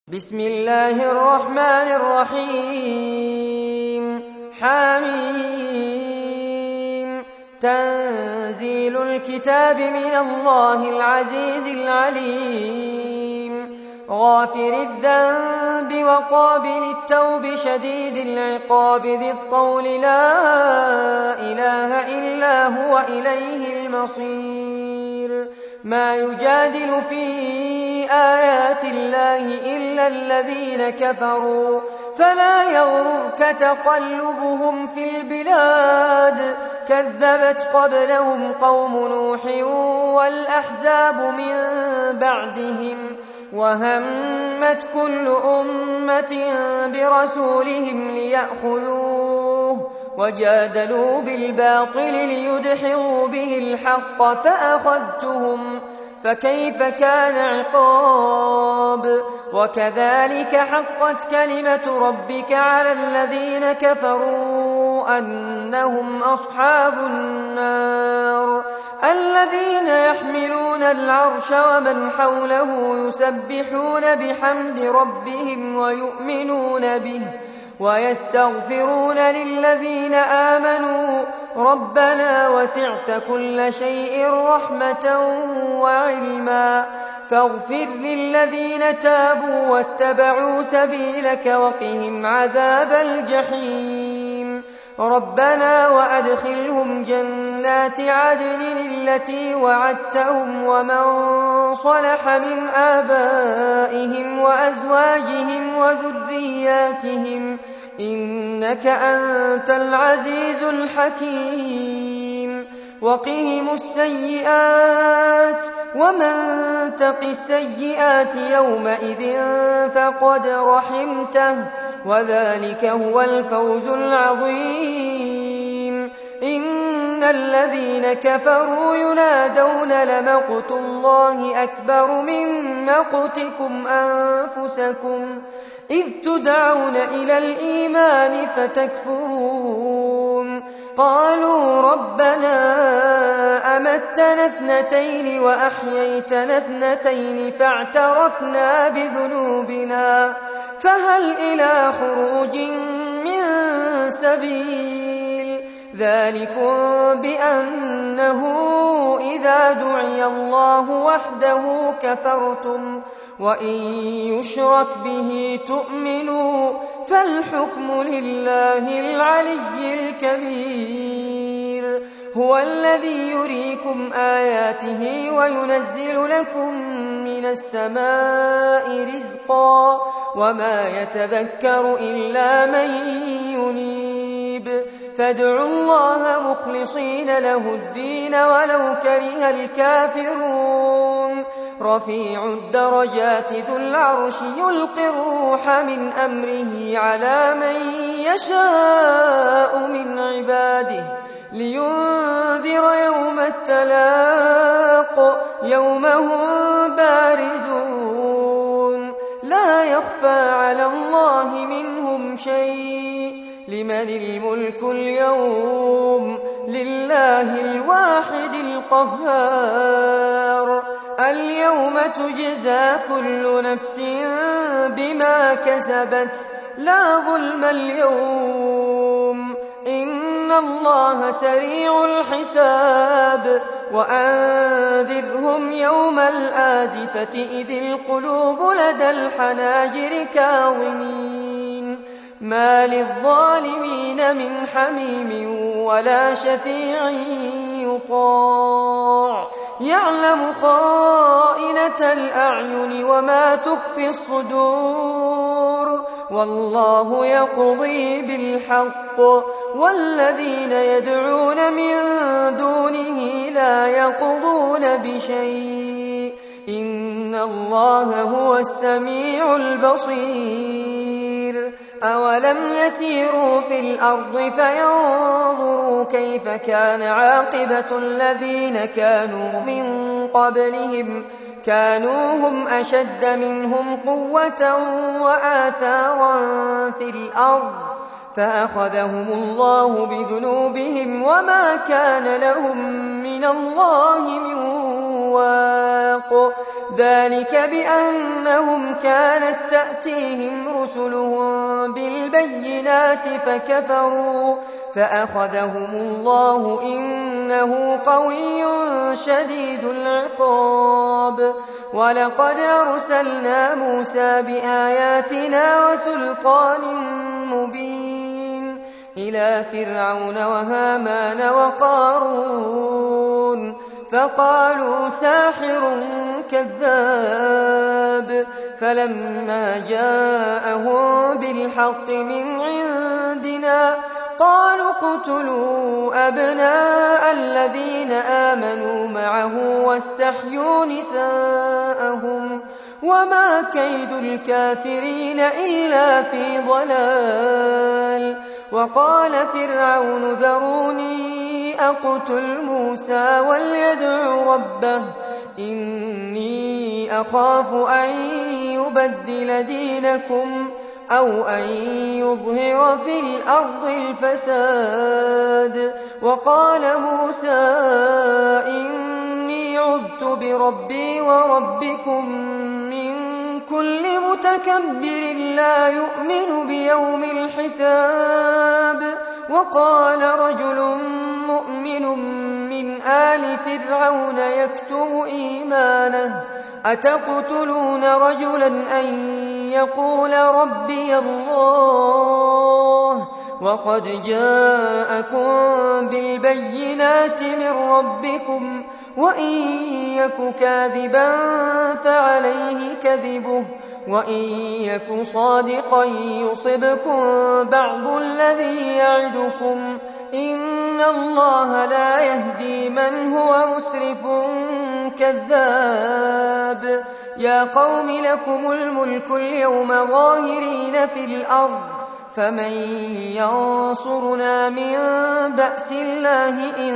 بسم الله الرحمن الرحيم حم تنزيل الكتاب من الله العزيز العليم غافر الذنب وقابل التوب شديد العقاب ذي الطول لا إله إلا هو إليه المصير ما يجادل في آيات الله إلا الذين كفروا فلا يغررك تقلبهم في البلاد كذبت قبلهم قوم نوح والأحزاب من بعدهم وهمت كل أمة برسولهم ليأخذوه وجادلوا بالباطل ليدحضوا به الحق فأخذتهم فكيف كان عقاب وكذلك حقت كلمة ربك على الذين كفروا أنهم أصحاب النار الذين يحملون العرش ومن حوله يسبحون بحمد ربهم ويؤمنون به ويستغفرون للذين آمنوا ربنا وسعت كل شيء رحمة وعلما فاغفر للذين تابوا واتبعوا سبيلك وقهم عذاب الجحيم ربنا وأدخلهم جنات عدن التي وعدتهم ومن صلح من آبائهم وأزواجهم وذرياتهم إنك أنت العزيز الحكيم وقهم السيئات ومن تق السيئات يومئذ فقد رحمته وذلك هو الفوز العظيم إن الذين كفروا ينادون لمقت الله أكبر من مقتكم أنفسكم إذ تدعون إلى الإيمان فتكفرون قالوا ربنا أمتنا اثنتين وأحييتنا اثنتين فاعترفنا بذنوبنا فهل إلى خروج من سبيل ذلكم بأنه إذا دعي الله وحده كفرتم وإن يشرك به تؤمنوا فالحكم لله العلي الكبير هو الذي يريكم آياته وينزل لكم من السماء رزقا وما يتذكر إلا من ينيب فادعوا الله مخلصين له الدين ولو كره الكافرون رفيع الدرجات ذو العرش يلقي الروح من أمره على من يشاء من عباده لينذر يوم التلاق يوم هم بارزون لا يخفى على الله منهم شيء لمن الملك اليوم لله الواحد القهار اليوم تجزى كل نفس بما كسبت لا ظلم اليوم إن الله سريع الحساب وأنذرهم يوم الآزفة إذ القلوب لدى الحناجر كاظمين ما للظالمين من حميم ولا شفيع يطاع يعلم خائنة الأعين وما تخفي الصدور والله يقضي بالحق والذين يدعون من دونه لا يقضون بشيء إن الله هو السميع البصير أولم يسيروا في الأرض فينظروا كيف كان عاقبة الذين كانوا من قبلهم كانوا هم أشد منهم قوة وآثارا في الأرض فأخذهم الله بذنوبهم وما كان لهم من الله من واق ذلك بأنهم كانت تأتيهم رسلهم بالبينات فكفروا فأخذهم الله إنه قوي شديد العقاب ولقد أرسلنا موسى بآياتنا وسلطان مبين إلى فرعون وهامان وقارون فقالوا ساحر كذاب فلما جاءهم بالحق من عندنا قالوا اقتلوا أبناء الذين آمنوا معه واستحيوا نساءهم وما كيد الكافرين إلا في ضلال وقال فرعون ذروني أقتل موسى وليدع ربه إني أخاف أن يبدل دينكم أو أن يظهر في الأرض الفساد وقال موسى إني عذت بربي وربكم من كل متكبر لا يؤمن بيوم الحساب وقال رجل مؤمن من آل فرعون يكتم إيمانه أتقتلون رجلا أن يقول ربي الله وقد جاءكم بالبينات من ربكم وإن يك كاذبا فعليه كذبه وإن يك صادقا يصبكم بعض الذي يعدكم إن الله لا يهدي من هو مسرف كذاب يا قوم لكم الملك اليوم ظاهرين في الأرض فمن ينصرنا من بأس الله إن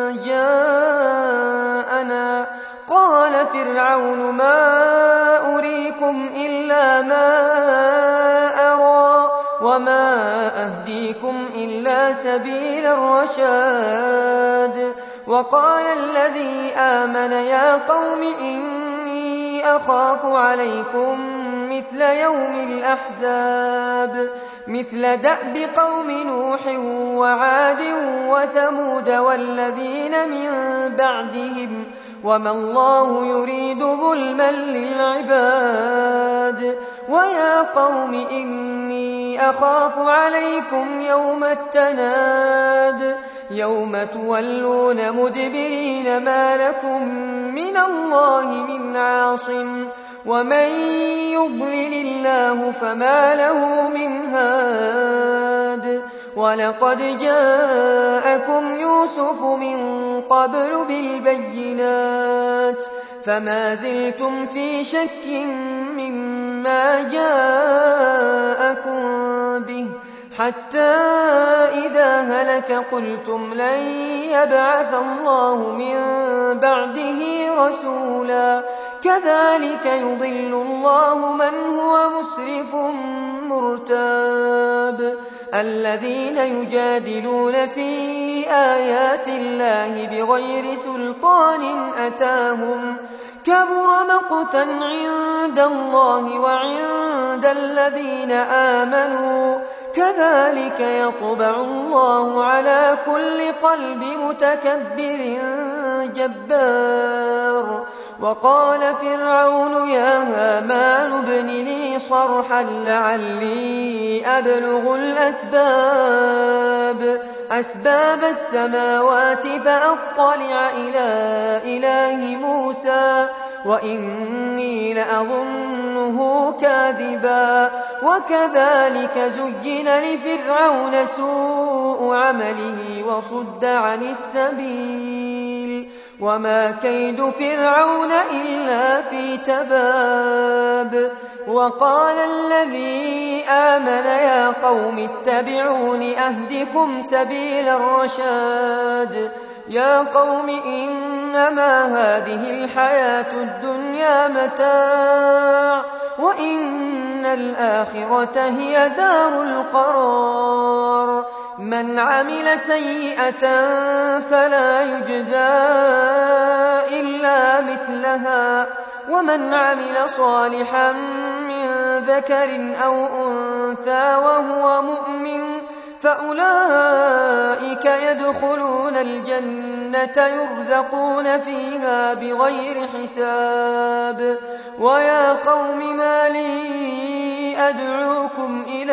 جاءنا قال فرعون ما أريكم إلا ما أرى وما أهديكم إلا سبيل الرشاد وقال الذي آمن يا قوم إني أخاف عليكم مثل يوم الأحزاب مثل دأب قوم نوح وعاد وثمود والذين من بعدهم وما الله يريد ظلما للعباد ويا قوم إني أخاف عليكم يوم التناد يوم تولون مدبرين ما لكم من الله من عاصم ومن يضلل الله فما له من هاد ولقد جاءكم يوسف من قبل بالبينات فما زلتم في شك مما جاءكم به حتى إذا هلك قلتم لن يبعث الله من بعده رسولا كذلك يضل الله من هو مسرف مرتاب الذين يجادلون في آيات الله بغير سلطان أتاهم كبر مقتا عند الله وعند الذين آمنوا كذلك يطبع الله على كل قلب متكبر جبار وقال فرعون يا هامان ابن لي صرحا لعلي أبلغ أسباب السماوات فأطلع إلى إله موسى وإني لأظنه كاذبا وكذلك زين لفرعون سوء عمله وصد عن السبيل وما كيد فرعون إلا في تباب وقال الذي آمن يا قوم اتبعون أهدكم سبيل الرشاد يا قوم إنما هذه الحياة الدنيا متاع وإن الآخرة هي دار القرار من عمل سيئة فلا يجزى إلا مثلها ومن عمل صالحا من ذكر أو أنثى وهو مؤمن فأولئك يدخلون الجنة يرزقون فيها بغير حساب. ويا قوم ما لي أدعوكم إلى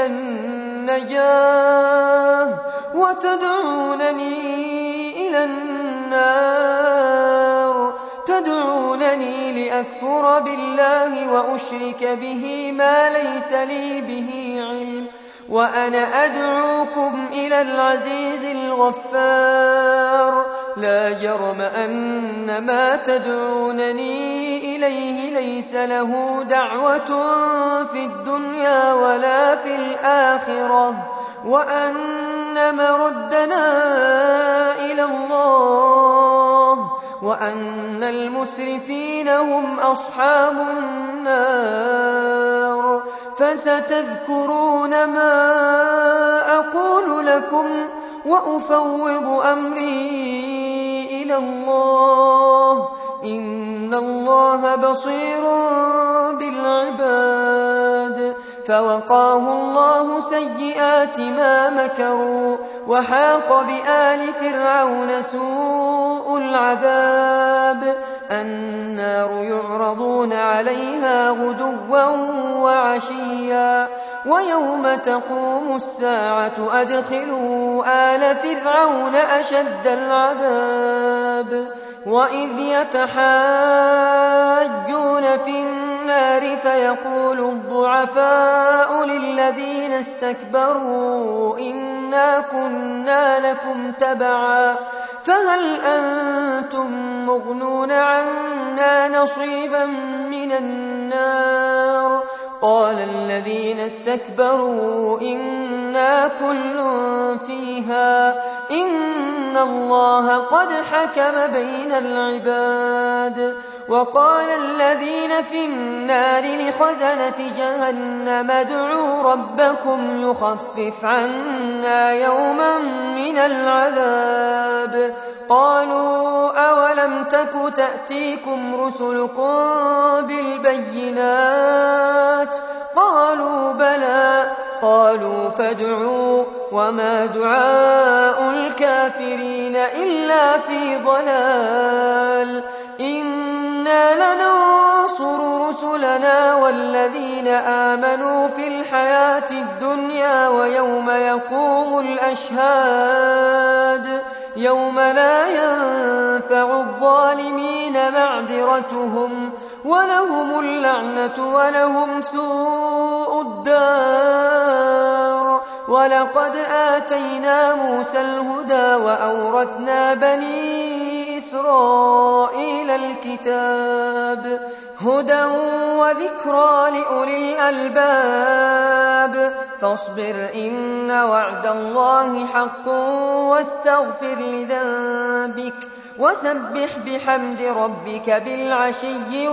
النجاة وتدعونني إلى النار تدعونني لأكفر بالله وأشرك به ما ليس لي به علم وأنا أدعوكم إلى العزيز الغفار. لا جرم أن ما تدعونني إليه ليس له دعوة في الدنيا ولا في الآخرة وأن مردنا إلى الله وأن المسرفين هم أصحاب النار. فستذكرون ما أقول لكم وأفوض أمري إلى الله إن الله بصير بالعباد. فوقاه الله سيئات ما مكروا وحاق بآل فرعون سوء العذاب. النار يعرضون عليها غدوا وعشيا ويوم تقوم الساعة أدخلوا آل فرعون أشد العذاب. وإذ يتحاجون في النار فيقول الضعفاء للذين استكبروا إنا كنا لكم تبعا فهل أنتم مغنون عنا نصيبا من النار. قال الذين استكبروا إنا كل فيها إن الله قد حكم بين العباد. وقال الذين في النار لخزنة جهنم ادعوا ربكم يخفف عنا يوما من العذاب. قالوا أولم تك تأتيكم رسلكم بالبينات قالوا بلى قالوا فادعوا وما دعاء الكافرين إلا في ضلال. إنا لننصر رسلنا والذين آمنوا في الحياة الدنيا ويوم يقوم الأشهاد يوم لا ينفع الظالمين معذرتهم ولهم اللعنة ولهم سوء الدار. ولقد آتينا موسى الهدى وأورثنا بني إسرائيل الكتاب هدى وذكرى لأولي الألباب. فاصبر إن وعد الله حق واستغفر لذنبك وسبح بحمد ربك بالعشي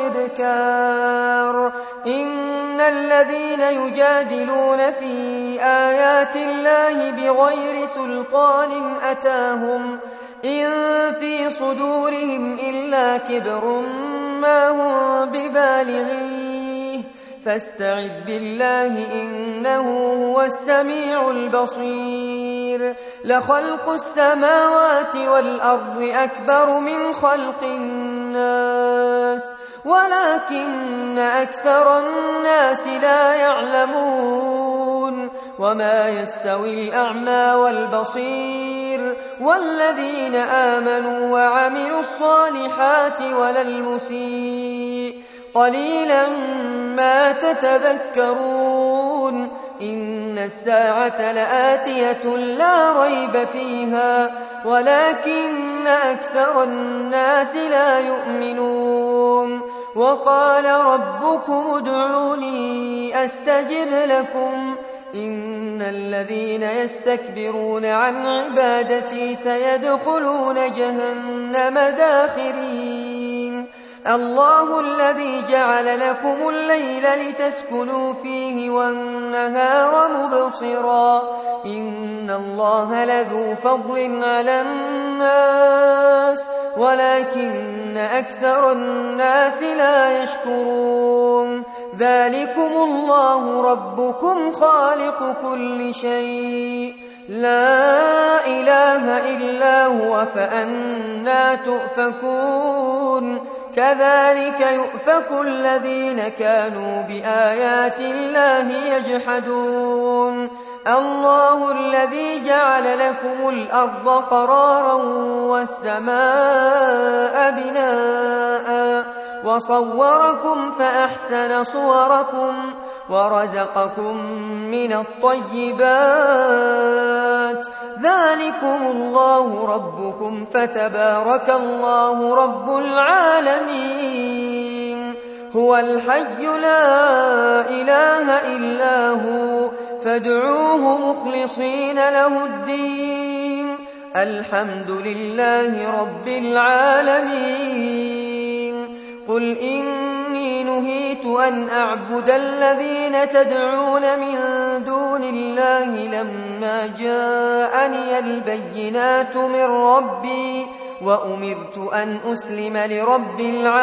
والإبكار. إن الذين يجادلون في آيات الله بغير سلطان أتاهم إن في صدورهم إلا كبر ما هم ببالغيه فاستعذ بالله إنه هو السميع البصير. لخلق السماوات والأرض أكبر من خلق الناس ولكن أكثر الناس لا يعلمون. وما يستوي الأعمى والبصير والذين آمنوا وعملوا الصالحات ولا المسيء قليلا ما تتذكرون. إن الساعة لآتية لا ريب فيها ولكن أكثر الناس لا يؤمنون. وقال ربكم ادعوني أستجب لكم إن الذين يستكبرون عن عبادتي سيدخلون جهنم داخرين. الله الذي جعل لكم الليل لتسكنوا فيه والنهار مبصرا إن الله لذو فضل على الناس ولكن أكثر الناس لا يشكرون ذلكم الله ربكم خالق كل شيء لا إله إلا هو فأنى تؤفكون كذلك يؤفك الذين كانوا بآيات الله يجحدون الله الذي جعل لكم الأرض قرارا والسماء بناء وصوركم فأحسن صوركم ورزقكم من الطيبات ذلكم الله ربكم فتبارك الله رب العالمين هو الحي لا إله إلا هو فادعوه مخلصين له الدين الحمد لله رب العالمين قل إني نهيت أن أعبد الذين تدعون من دون الله لما جاءني البينات من ربي وأمرت أن أسلم لرب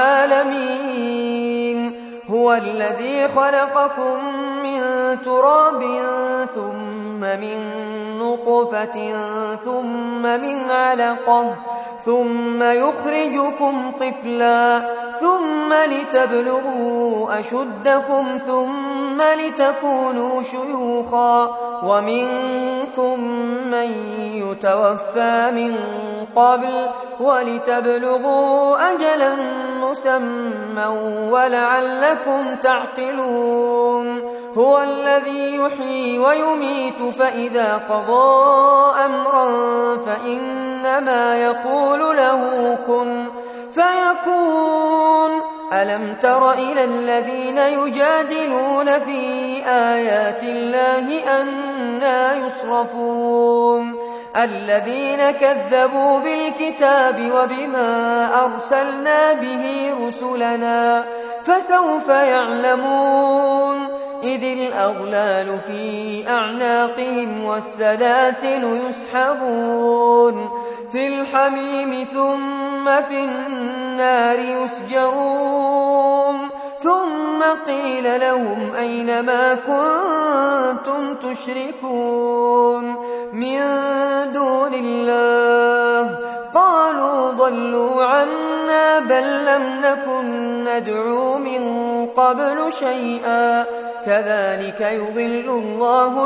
العالمين هو الذي خلقكم من تراب ثم من نطفة ثم من علقة ثم يخرجكم طفلا ثم لتبلغوا أشدكم ثم لتكونوا شيوخا ومنكم من يتوفى من قبل ولتبلغوا أجلا مسمى ولعلكم تعقلون هو الذي يحيي ويميت فإذا قضى أمرا فإنما يقول له كن فيكون ألم تر إلى الذين يجادلون في آيات الله أنى يصرفون الذين كذبوا بالكتاب وبما أرسلنا به رسلنا فسوف يعلمون إذ الأغلال في أعناقهم والسلاسل يسحبون في الحميم ثم في النار يسجرون ثم قيل لهم أين ما كنتم تشركون من دون الله قالوا ضلوا عنا بل لم نكن ندعو من قبل شيئا كذلك يضل الله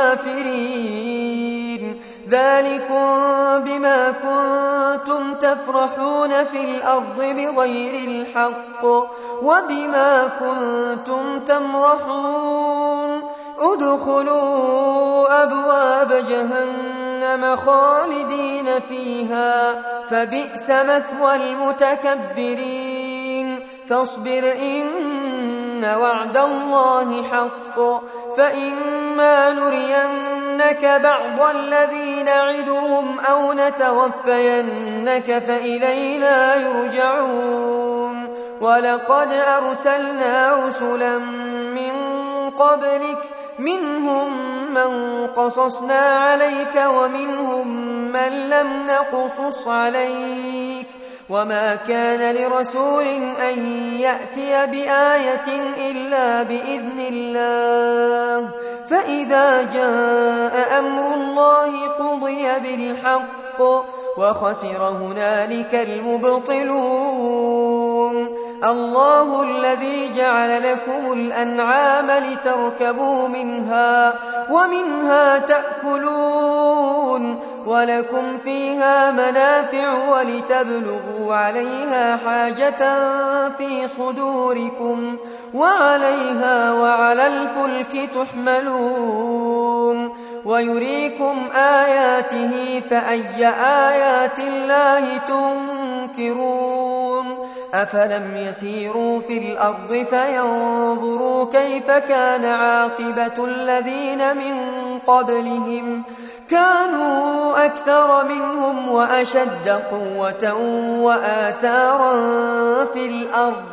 الكافرين ذلكم بما كنتم تفرحون في الأرض بغير الحق وبما كنتم تمرحون ادخلوا أبواب جهنم خالدين فيها فبئس مثوى المتكبرين فاصبر إن وعد الله حق فإما نرينك بعض الذي نعدهم أو نتوفينك فإلينا يرجعون ولقد أرسلنا رسلا من قبلك منهم من قصصنا عليك ومنهم من لم نقصص عليك وما كان لرسول أن يأتي بآية إلا بإذن الله فإذا جاء أمر الله قضي بالحق وخسر هنالك المبطلون الله الذي جعل لكم الأنعام لتركبوا منها ومنها تأكلون ولكم فيها منافع ولتبلغوا عليها حاجة في صدوركم وعليها وعلى الفلك تحملون ويريكم آياته فأي آيات الله تنكرون أفلم يسيروا في الأرض فينظروا كيف كان عاقبة الذين من قبلهم كانوا أكثر منهم وأشد قوة وآثارا في الأرض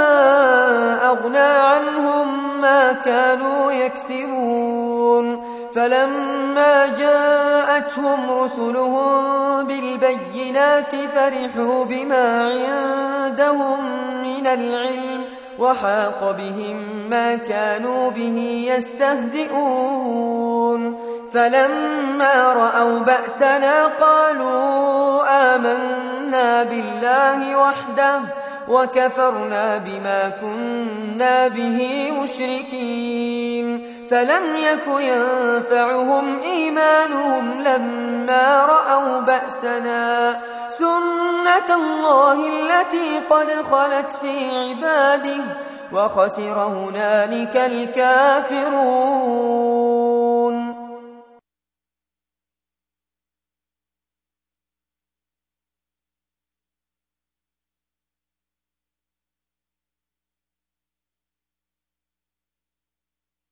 فما أغنى عنهم ما كانوا يكسبون فلما جاءتهم رسلهم بالبينات فرحوا بما عندهم من العلم وحاق بهم ما كانوا به يستهزئون فلما رأوا بأسنا قالوا آمنا بالله وحده وكفرنا بما كنا به مشركين فلم يك ينفعهم إيمانهم لما رأوا بأسنا سنة الله التي قد خلت في عباده وخسر هنالك الكافرون